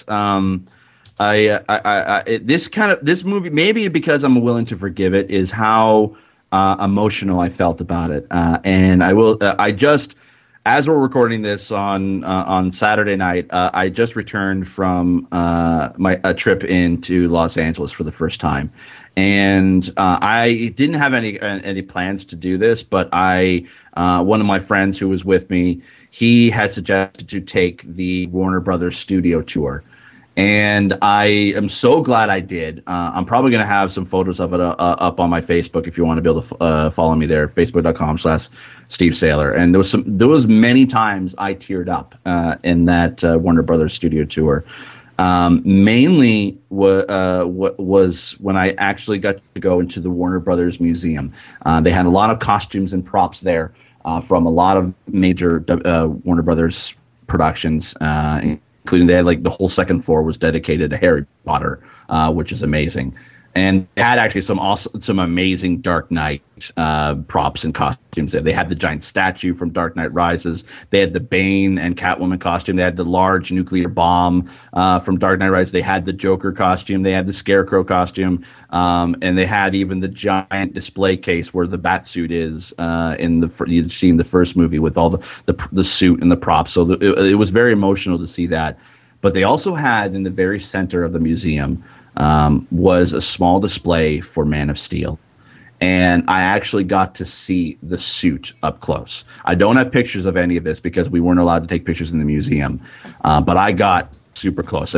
[SPEAKER 5] This movie, maybe because I'm willing to forgive it, is how emotional I felt about it. And I just, as we're recording this on Saturday night, I just returned from a trip into Los Angeles for the first time. And I didn't have any plans to do this, but one of my friends who was with me, he had suggested to take the Warner Brothers studio tour. And I am so glad I did. I'm probably going to have some photos of it up on my Facebook if you want to be able to follow me there, facebook.com/Steve Saylor. And there was many times I teared up in that Warner Brothers studio tour. Mainly was when I actually got to go into the Warner Brothers Museum. They had a lot of costumes and props there from a lot of major Warner Brothers productions, including they had like the whole second floor was dedicated to Harry Potter, which is amazing. And they had actually some amazing Dark Knight props and costumes there. They had the giant statue from Dark Knight Rises. They had the Bane and Catwoman costume. They had the large nuclear bomb from Dark Knight Rises. They had the Joker costume. They had the Scarecrow costume. And they had even the giant display case where the Batsuit is you'd seen the first movie with all the suit and the props. So it was very emotional to see that. But they also had in the very center of the museum was a small display for Man of Steel. And I actually got to see the suit up close. I don't have pictures of any of this because we weren't allowed to take pictures in the museum. But I got super close. I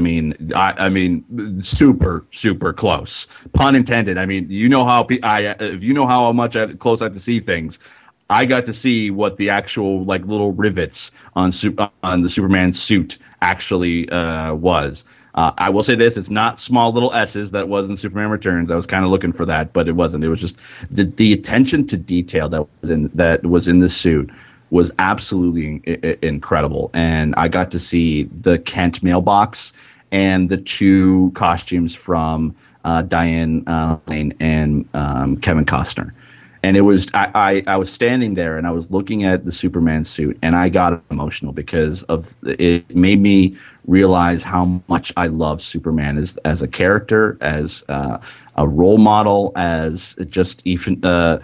[SPEAKER 5] mean, super close. Pun intended. I mean, you know how if you know how much close I have to see things. I got to see what the actual like little rivets on the Superman suit actually was. I will say this: it's not small little S's that was in Superman Returns. I was kind of looking for that, but it wasn't. It was just the attention to detail that was in the suit was absolutely incredible. And I got to see the Kent mailbox and the two costumes from Diane Lane and Kevin Costner. And it was I was standing there and I was looking at the Superman suit and I got emotional because it made me realize how much I love Superman as a character, as a role model, as just even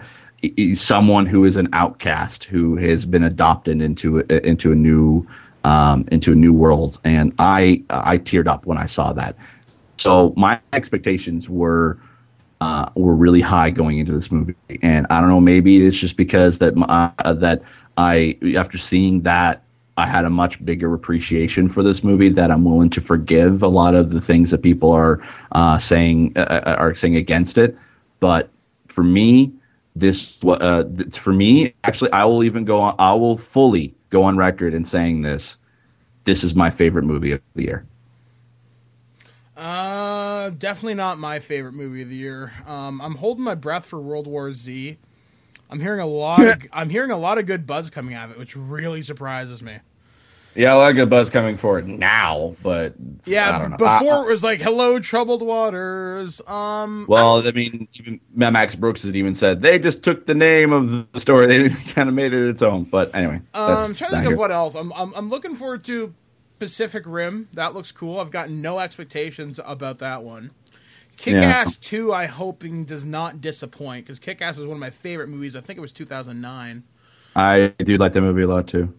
[SPEAKER 5] someone who is an outcast who has been adopted into a new world. And I teared up when I saw that. So my expectations were really high going into this movie, and I don't know, maybe it's just because that I after seeing that I had a much bigger appreciation for this movie that I'm willing to forgive a lot of the things that people are saying against it. But for me, actually, I will fully go on record in saying this is my favorite movie of the year.
[SPEAKER 4] Definitely not my favorite movie of the year. I'm holding my breath for World War Z. I'm hearing a lot of good buzz coming out of it, which really surprises me.
[SPEAKER 5] Yeah, a lot of good buzz coming for it now, but
[SPEAKER 4] yeah,
[SPEAKER 5] I don't know.
[SPEAKER 4] Before it was like "Hello, troubled waters."
[SPEAKER 5] Well, I mean, even Max Brooks has even said they just took the name of the story, they kind of made it its own. But anyway,
[SPEAKER 4] I'm trying to think of what else. I'm looking forward to Pacific Rim. That looks cool. I've got no expectations about that one. Kick-Ass 2, I hoping does not disappoint, because Kick-Ass is one of my favorite movies. I think it was 2009.
[SPEAKER 5] I do like that movie a lot, too.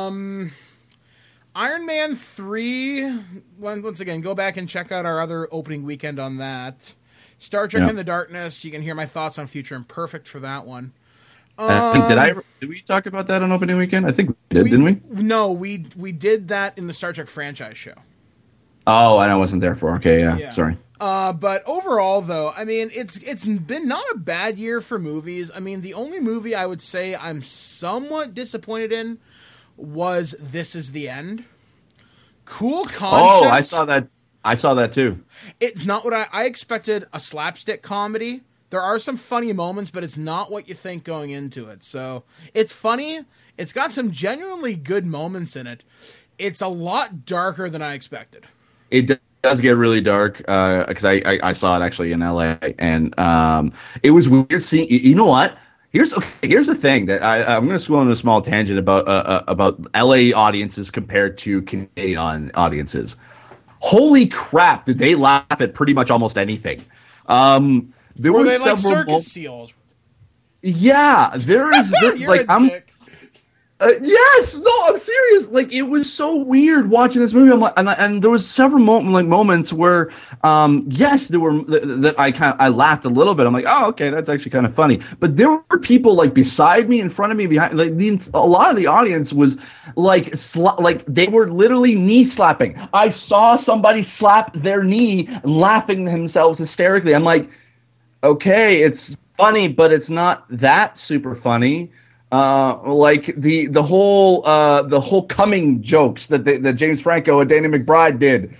[SPEAKER 4] Iron Man 3, once again, go back and check out our other opening weekend on that. Star Trek In the Darkness, you can hear my thoughts on Future Imperfect for that one.
[SPEAKER 5] Did we talk about that on opening weekend? I think we did, didn't we?
[SPEAKER 4] No, we did that in the Star Trek franchise show.
[SPEAKER 5] Oh, and I wasn't there for. Okay, yeah. Sorry.
[SPEAKER 4] But overall, though, I mean, it's been not a bad year for movies. I mean, the only movie I would say I'm somewhat disappointed in was This Is the End. Cool concept.
[SPEAKER 5] Oh, I saw that too.
[SPEAKER 4] It's not what I expected. A slapstick comedy. There are some funny moments, but it's not what you think going into it. So it's funny. It's got some genuinely good moments in it. It's a lot darker than I expected.
[SPEAKER 5] It does get really dark because I saw it actually in LA, and it was weird seeing. You know what? Here's the thing that I'm going to go on a small tangent about LA audiences compared to Canadian audiences. Holy crap! Did they laugh at pretty much almost anything? There were
[SPEAKER 4] they like
[SPEAKER 5] several
[SPEAKER 4] circus seals.
[SPEAKER 5] Yeah, there is.
[SPEAKER 4] You're a dick.
[SPEAKER 5] Yes, no, I'm serious. Like, it was so weird watching this movie. I'm like, and there was several moments where, yes, there were that I laughed a little bit. I'm like, oh, okay, that's actually kind of funny. But there were people like beside me, in front of me, behind. Like a lot of the audience was like they were literally knee slapping. I saw somebody slap their knee, laughing themselves hysterically. I'm like, okay, it's funny, but it's not that super funny. Like the whole coming jokes that James Franco and Danny McBride did.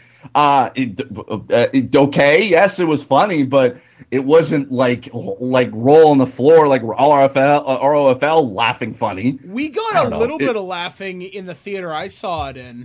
[SPEAKER 5] Okay, yes, it was funny, but it wasn't like roll on the floor like ROFL laughing funny.
[SPEAKER 4] We got a little bit of laughing in the theater I saw it in,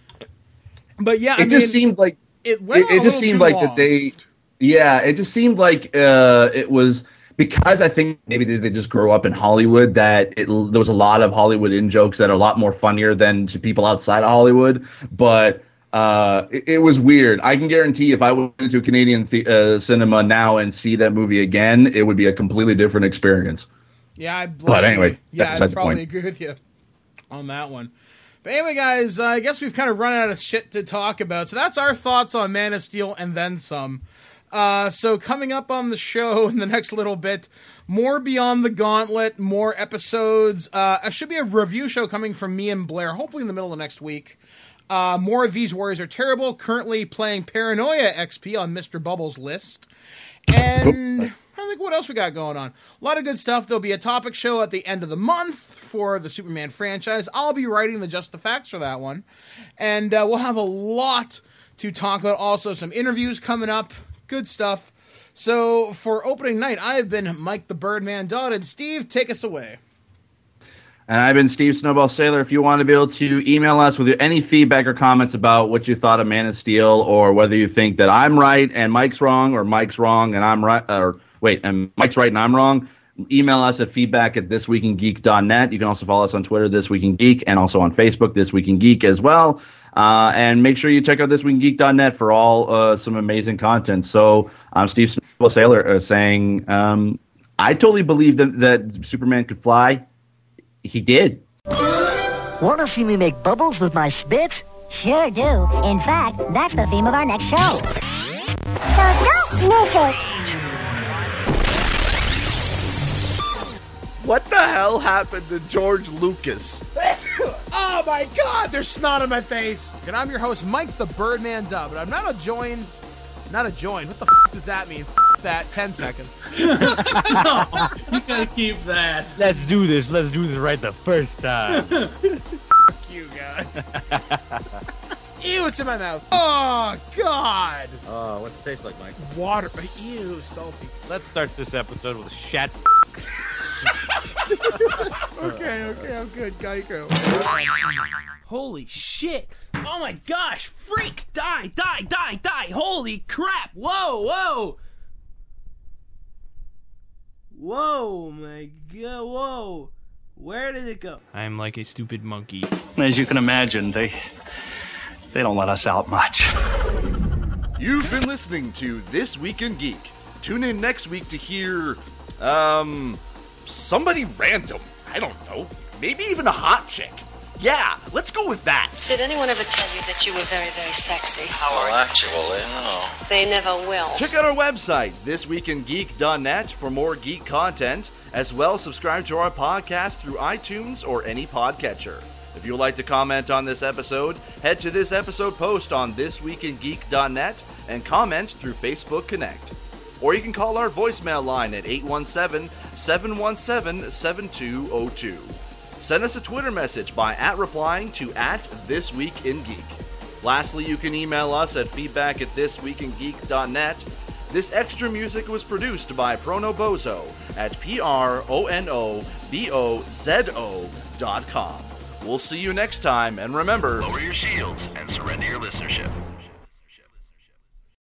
[SPEAKER 4] but yeah,
[SPEAKER 5] it just seemed like it just seemed like that they. Yeah, it just seemed like it was. Because I think maybe they just grow up in Hollywood, that there was a lot of Hollywood in-jokes that are a lot more funnier than to people outside of Hollywood. But it was weird. I can guarantee if I went into a Canadian cinema now and see that movie again, it would be a completely different experience.
[SPEAKER 4] Yeah,
[SPEAKER 5] I'd
[SPEAKER 4] probably agree with you on that one. But anyway, guys, I guess we've kind of run out of shit to talk about. So that's our thoughts on Man of Steel and then some. So coming up on the show in the next little bit, more Beyond the Gauntlet, more episodes. It should be a review show coming from me and Blair, hopefully in the middle of next week. More of These Warriors Are Terrible, currently playing Paranoia XP on Mr. Bubbles' list. And I think what else we got going on? A lot of good stuff. There'll be a topic show at the end of the month for the Superman franchise. I'll be writing the Just the Facts for that one. And we'll have a lot to talk about. Also, some interviews coming up. Good stuff. So, for opening night, I've been Mike the Birdman Dodd, and Steve, take us away.
[SPEAKER 5] And I've been Steve Snowball Sailor. If you want to be able to email us with any feedback or comments about what you thought of Man of Steel, or whether you think that I'm right and Mike's wrong, or Mike's wrong and I'm right, and Mike's right and I'm wrong, email us at feedback@thisweekingeek.net. You can also follow us on Twitter, This Week in Geek, and also on Facebook, This Week in Geek as well. And make sure you check out thisweekingeek.net for all some amazing content. So I'm Steve Snowball Sailor saying I totally believe that Superman could fly. He did.
[SPEAKER 6] Want to see me make bubbles with my spit?
[SPEAKER 7] Sure do. In fact, that's the theme of our next show. So don't miss it.
[SPEAKER 8] What the hell happened to George Lucas?
[SPEAKER 4] Oh my god, there's snot on my face. And I'm your host, Mike the Birdman Dub, but I'm not a join. What the f does that mean? F that, 10 seconds.
[SPEAKER 9] You gotta keep that.
[SPEAKER 10] Let's do this right the first time.
[SPEAKER 4] Fuck you guys. Ew, it's in my mouth. Oh, God.
[SPEAKER 10] What's it taste like, Mike?
[SPEAKER 4] Water. Ew, salty.
[SPEAKER 10] Let's start this episode with a shat.
[SPEAKER 4] Okay, I'm good. Geico.
[SPEAKER 9] Holy shit. Oh my gosh. Freak. Die. Holy crap. Whoa. Whoa, my god. Whoa. Where did it go? I'm like a stupid monkey.
[SPEAKER 11] As you can imagine, they don't let us out much.
[SPEAKER 8] You've been listening to This Week in Geek. Tune in next week to hear, somebody random. I don't know. Maybe even a hot chick. Yeah, let's go with that.
[SPEAKER 12] Did anyone ever tell you that you were very, very sexy?
[SPEAKER 13] Well, actually, no.
[SPEAKER 12] They never will.
[SPEAKER 8] Check out our website, thisweekingeek.net, for more geek content. As well, subscribe to our podcast through iTunes or any podcatcher. If you would like to comment on this episode, head to this episode post on thisweekingeek.net and comment through Facebook Connect. Or you can call our voicemail line at 817-717-7202. Send us a Twitter message by replying to @thisweekingeek. Lastly, you can email us at feedback@thisweekingeek.net. This extra music was produced by Pronobozo at pronobozo.com. We'll see you next time, and remember,
[SPEAKER 13] lower your shields and surrender your listenership.